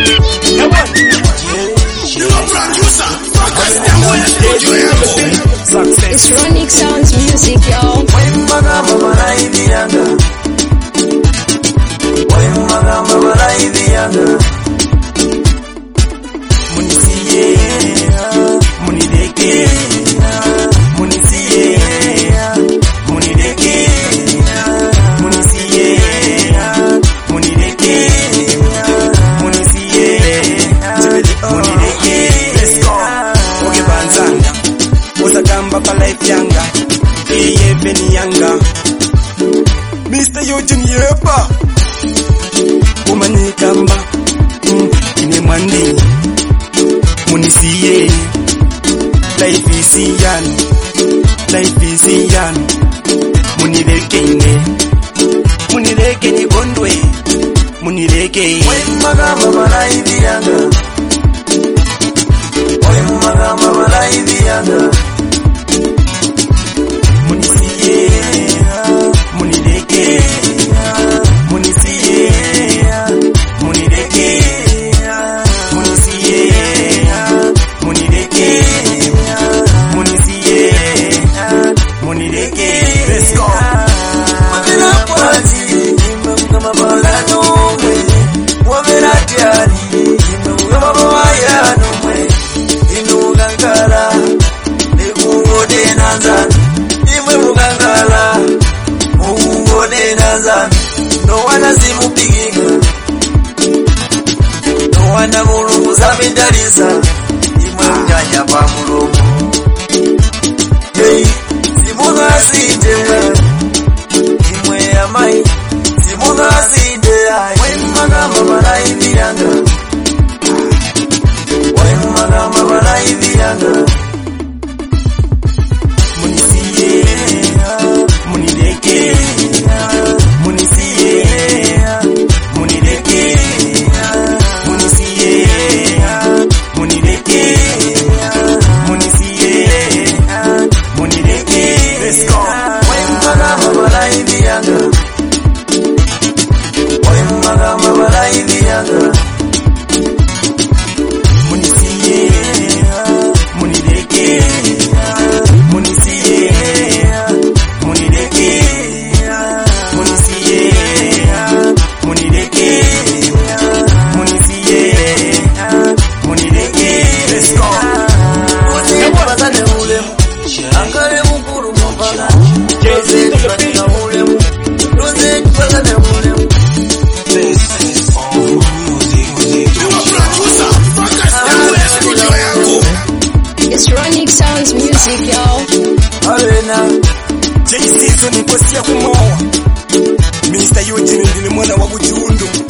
It's Ronic Sounds Music, y'all. Mr. Eugene Yepa Umanikamba Ine mwandi Munisiye Life is yan Munireke ni gondwe Munireke Magama malaivi yanga Magama malaivi yanga Munisiye Munireke Munisiye Munireke Munisiye Munireke Munisiye Munireke. Let's go. Wamena pwati Kama balano mwe Wamena tiari Kama bawayano mwe Inu gangala Nikuode nanzani Imwe mugangala Muguode nanzani No wana simupigiga No wana mulumu zamindaliza Imwe mjanya pa mulumu Hey, simuga sinde Imwe ya mai Simuga sinde Magama malaivi yanga Magama malaivi yanga Munisiye Munireke Munisiye Munireke Munisiye Munireke Munisiye Munireke. Let's go. Magama malaivi yanga Magama malaivi yanga Munisiye Munireke Munisiye Munireke Munisiye Munireke Munisiye Munireke. Let's go. Bazane ulemu Ankare mukuru mwabaga Jose tupatina ulemu Jose tupatane ulemu It's Ronic Sounds Music, y'all. Arena J-Season nikosia kumoa Mr. Eugene ndini mwana wa Buchundu.